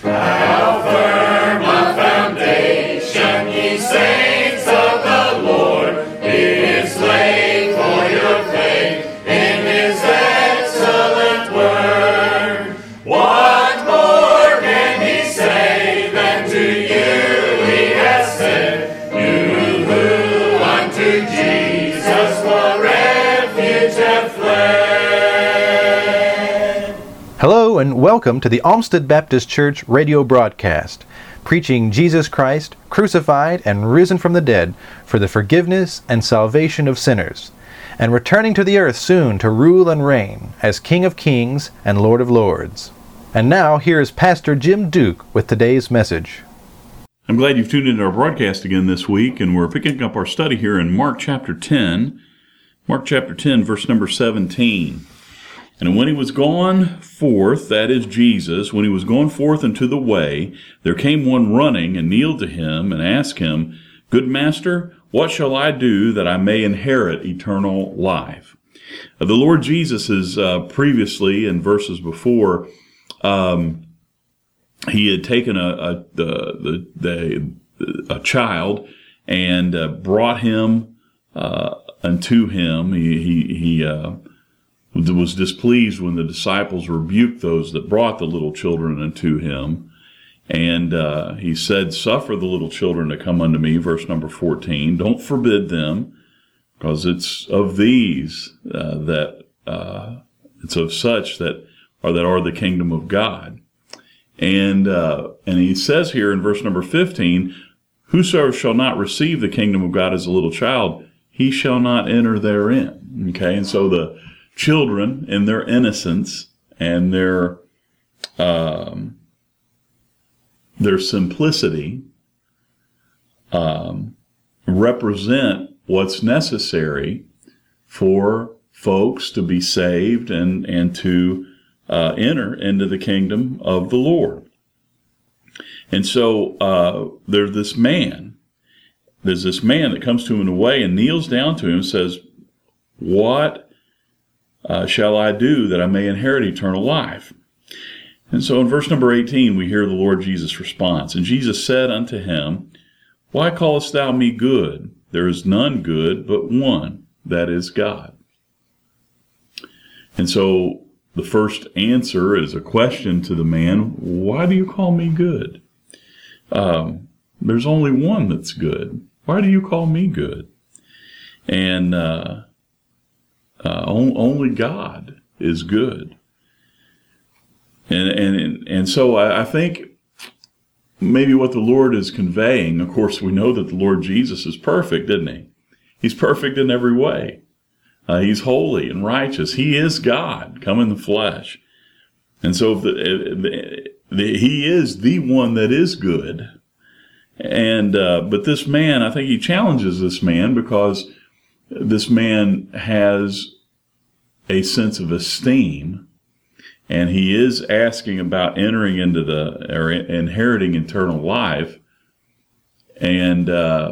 How firm a foundation, ye saints of the Lord, is laid for your faith in His excellent word. What more can He say than to you He has said, you who unto Jesus for refuge have fled? Hello and welcome to the Olmsted Baptist Church radio broadcast, preaching Jesus Christ, crucified and risen from the dead for the forgiveness and salvation of sinners, and returning to the earth soon to rule and reign as King of Kings and Lord of Lords. And now here is Pastor Jim Duke with today's message. I'm glad you've tuned into our broadcast again this week, and we're picking up our study here in Mark chapter 10. Mark chapter 10, verse number 17. And when he was gone forth, that is Jesus, when he was gone forth into the way, there came one running and kneeled to him and asked him, Good master, what shall I do that I may inherit eternal life? The Lord Jesus is previously, in verses before, he had taken a child and brought him unto him. He was displeased when the disciples rebuked those that brought the little children unto him. And he said, Suffer the little children to come unto me, verse number 14. Don't forbid them, because it's of these it's of such that are the kingdom of God. And he says here in verse number 15, Whosoever shall not receive the kingdom of God as a little child, he shall not enter therein. Okay, and so the children in their innocence and their simplicity represent what's necessary for folks to be saved and to enter into the kingdom of the Lord. And so there's this man that comes to him in a way and kneels down to him and says, What shall I do that I may inherit eternal life? And so in verse number 18, we hear the Lord Jesus' response. And Jesus said unto him, Why callest thou me good? There is none good but one, that is God. And so the first answer is a question to the man, Why do you call me good? There's only one that's good. Why do you call me good? And only God is good. And so I think maybe what the Lord is conveying, of course, we know that the Lord Jesus is perfect, isn't he? He's perfect in every way. He's holy and righteous. He is God, come in the flesh. And so he is the one that is good. And but this man, I think he challenges this man because this man has a sense of esteem, and he is asking about entering into or inheriting eternal life, and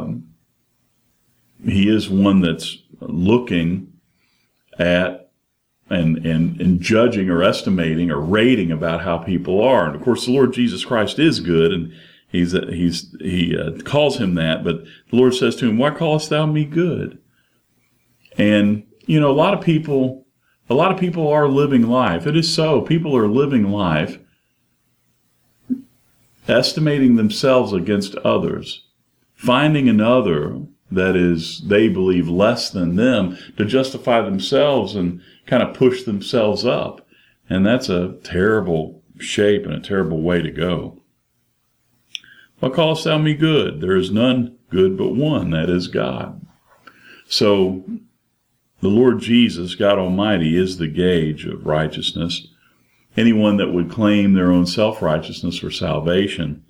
he is one that's looking at and judging or estimating or rating about how people are. And of course, the Lord Jesus Christ is good, and he calls him that. But the Lord says to him, "Why callest thou me good?" And a lot of people are living life. It is so. People are living life estimating themselves against others, finding another that is, they believe, less than them to justify themselves and kind of push themselves up. And that's a terrible shape and a terrible way to go. Why callest thou me good? There is none good but one, that is God. So the Lord Jesus, God Almighty, is the gauge of righteousness. Anyone that would claim their own self-righteousness for salvation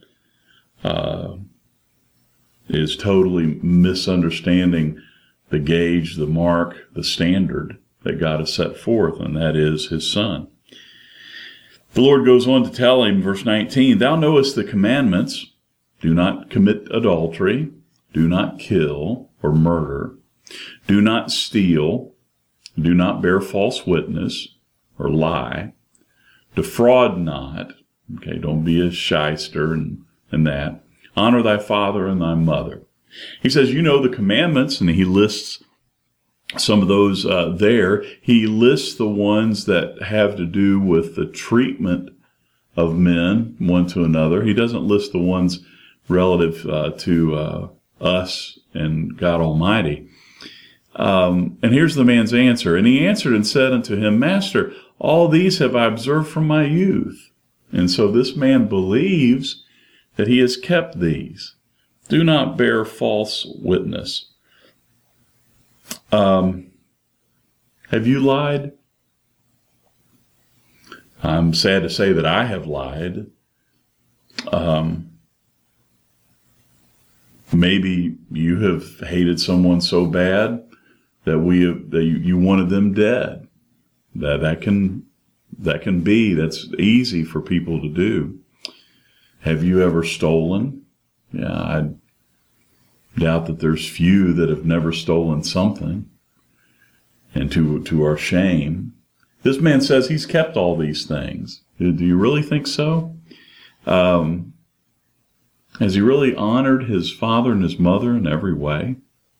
is totally misunderstanding the gauge, the mark, the standard that God has set forth, and that is His Son. The Lord goes on to tell him, verse 19, Thou knowest the commandments, do not commit adultery, do not kill or murder, do not steal, do not bear false witness or lie, defraud not, Okay, don't be a shyster and that. Honor thy father and thy mother. He says, you know the commandments, and he lists some of those there. He lists the ones that have to do with the treatment of men one to another. He doesn't list the ones relative to us and God Almighty. And here's the man's answer. And he answered and said unto him, Master, all these have I observed from my youth. And so this man believes that he has kept these. Do not bear false witness. Have you lied? I'm sad to say that I have lied. Maybe you have hated someone so bad that you wanted them dead. That can be. That's easy for people to do. Have you ever stolen? Yeah, I doubt that there's few that have never stolen something, and to our shame. This man says he's kept all these things. Do you really think so? Has he really honored his father and his mother in every way?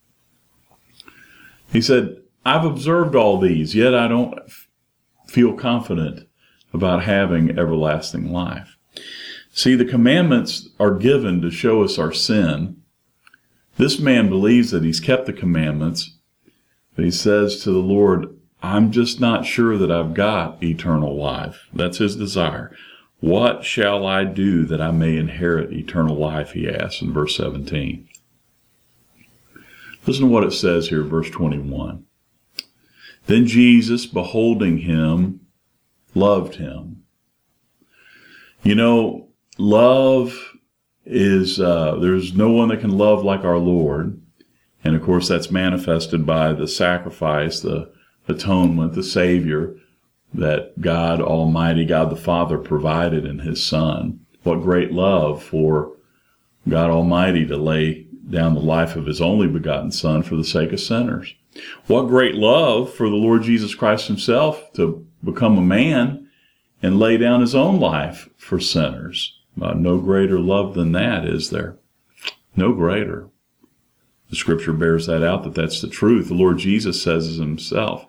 He said, I've observed all these, yet I don't feel confident about having everlasting life. See, the commandments are given to show us our sin. This man believes that he's kept the commandments, but he says to the Lord, I'm just not sure that I've got eternal life. That's his desire. What shall I do that I may inherit eternal life, he asks in verse 17. Listen to what it says here, verse 21. Then Jesus, beholding him, loved him. You know, love is, there's no one that can love like our Lord. And of course, that's manifested by the sacrifice, the atonement, the Savior that God Almighty, God the Father, provided in his Son. What great love for God Almighty to lay down the life of his only begotten Son for the sake of sinners. What great love for the Lord Jesus Christ himself to become a man and lay down his own life for sinners. No greater love than that, is there? No greater. The Scripture bears that out, that that's the truth. The Lord Jesus says it himself.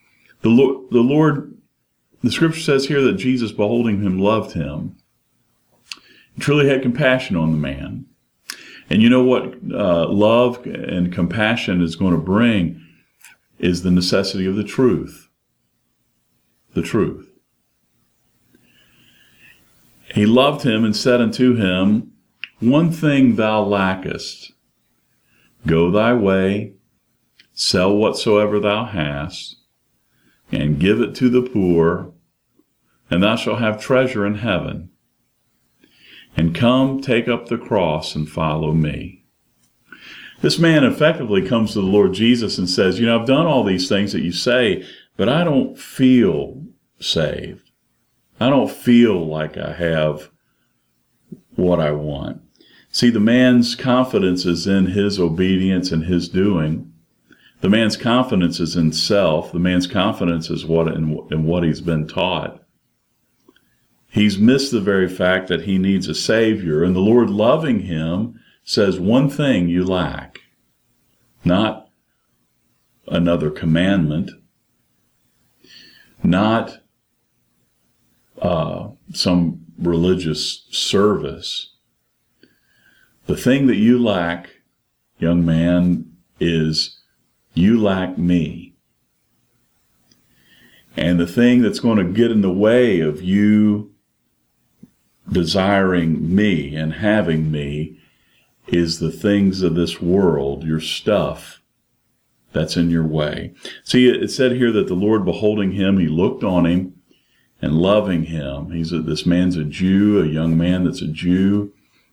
The Scripture says here that Jesus, beholding him, loved him. He truly had compassion on the man. And you know what love and compassion is going to bring is the necessity of the truth. The truth. He loved him and said unto him, one thing thou lackest. Go thy way, sell whatsoever thou hast, and give it to the poor, and thou shalt have treasure in heaven. And come, take up the cross and follow me. This man effectively comes to the Lord Jesus and says, you know, I've done all these things that you say, but I don't feel saved. I don't feel like I have what I want. See, the man's confidence is in his obedience and his doing. The man's confidence is in self. The man's confidence is in what he's been taught. He's missed the very fact that he needs a Savior, and the Lord, loving him, says, one thing you lack. Not another commandment, not some religious service. The thing that you lack, young man, is you lack me. And the thing that's going to get in the way of you desiring me and having me is the things of this world, your stuff that's in your way. See, it said here that the Lord, beholding him, he looked on him and loving him. This man's a Jew, a young man that's a Jew.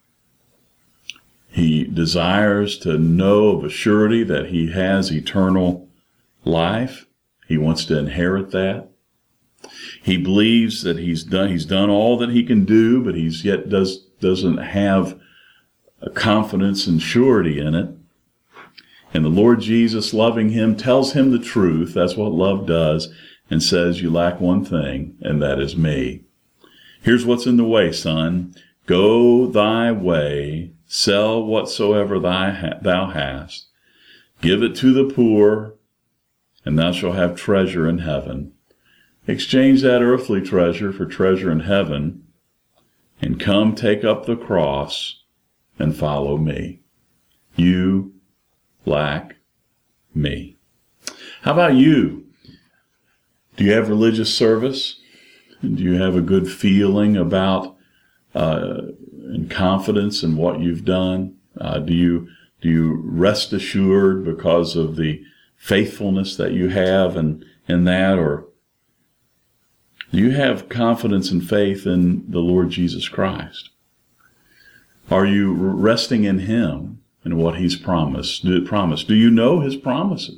He desires to know of a surety that he has eternal life. He wants to inherit that. He believes that he's done all that he can do, but he's yet doesn't have a confidence and surety in it. And the Lord Jesus, loving him, tells him the truth. That's what love does, and says, you lack one thing, and that is me. Here's what's in the way, son. Go thy way, sell whatsoever thou hast, give it to the poor, and thou shalt have treasure in heaven. Exchange that earthly treasure for treasure in heaven, and come take up the cross and follow me. You lack me. How about you? Do you have religious service? Do you have a good feeling about and confidence in what you've done? Do you rest assured because of the faithfulness that you have in that, or do you have confidence and faith in the Lord Jesus Christ? Are you resting in Him and what He's promised? Do you know His promises?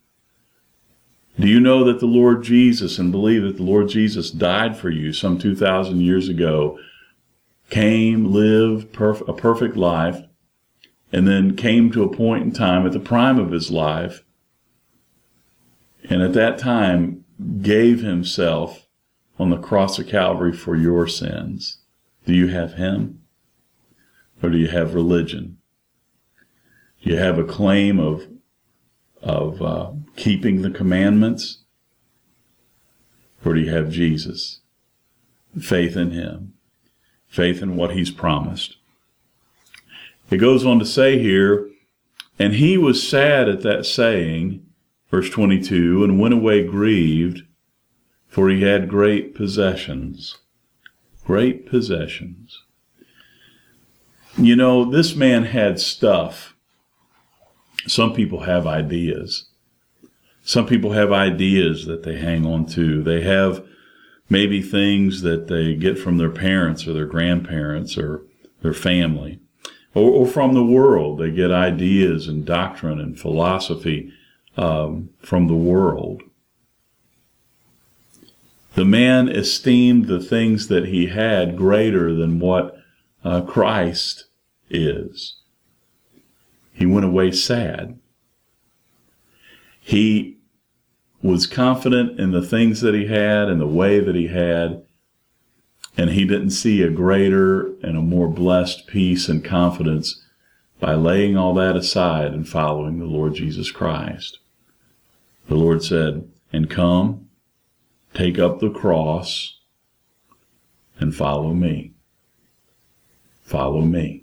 Do you know that the Lord Jesus, and believe that the Lord Jesus died for you some 2,000 years ago, came, lived a perfect life, and then came to a point in time at the prime of His life, and at that time gave Himself on the cross of Calvary for your sins? Do you have Him? Or do you have religion? Do you have a claim of keeping the commandments? Or do you have Jesus? Faith in Him. Faith in what He's promised. It goes on to say here, and he was sad at that saying, verse 22, and went away grieved, for he had great possessions. Great possessions. You know, this man had stuff. Some people have ideas. Some people have ideas that they hang on to. They have maybe things that they get from their parents or their grandparents or their family, or from the world. They get ideas and doctrine and philosophy from the world. The man esteemed the things that he had greater than what Christ is. He went away sad. He was confident in the things that he had and the way that he had, and he didn't see a greater and a more blessed peace and confidence by laying all that aside and following the Lord Jesus Christ. The Lord said, and come, take up the cross, and follow me. Follow me.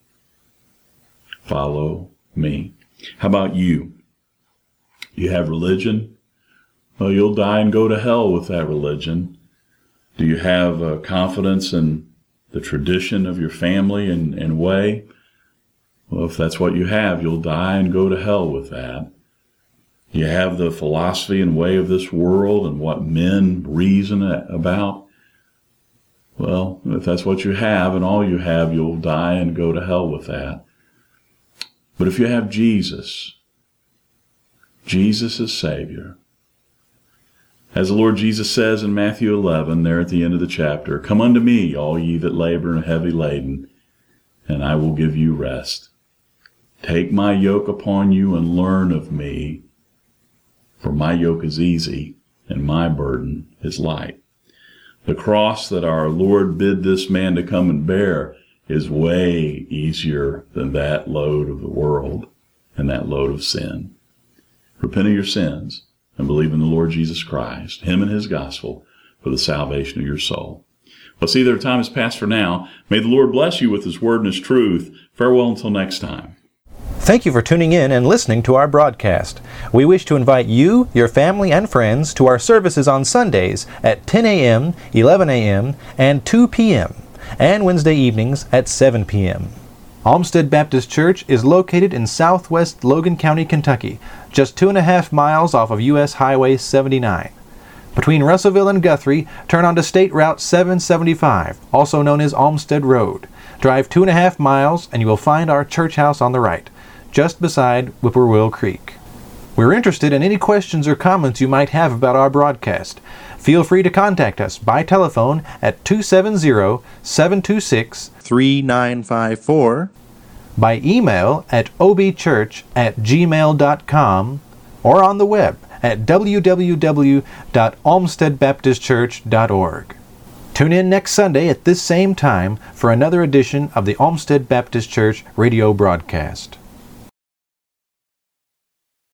Follow me. How about you? You have religion? Well, you'll die and go to hell with that religion. Do you have confidence in the tradition of your family and way? Well, if that's what you have, you'll die and go to hell with that. You have the philosophy and way of this world and what men reason about. Well, if that's what you have and all you have, you'll die and go to hell with that. But if you have Jesus, Jesus is Savior. As the Lord Jesus says in Matthew 11, there at the end of the chapter, come unto me, all ye that labor and are heavy laden, and I will give you rest. Take my yoke upon you and learn of me, for my yoke is easy and my burden is light. The cross that our Lord bid this man to come and bear is way easier than that load of the world and that load of sin. Repent of your sins and believe in the Lord Jesus Christ, Him and His gospel, for the salvation of your soul. Well, see, their time is past for now. May the Lord bless you with His word and His truth. Farewell until next time. Thank you for tuning in and listening to our broadcast. We wish to invite you, your family, and friends to our services on Sundays at 10 a.m., 11 a.m., and 2 p.m., and Wednesday evenings at 7 p.m. Olmsted Baptist Church is located in southwest Logan County, Kentucky, just 2.5 miles off of U.S. Highway 79. Between Russellville and Guthrie, turn onto State Route 775, also known as Olmsted Road. Drive 2.5 miles and you will find our church house on the right, just beside Whippoorwill Creek. We're interested in any questions or comments you might have about our broadcast. Feel free to contact us by telephone at 270-726-3954, by email at obchurch@gmail.com, or on the web at www.olmstedbaptistchurch.org. Tune in next Sunday at this same time for another edition of the Olmsted Baptist Church radio broadcast.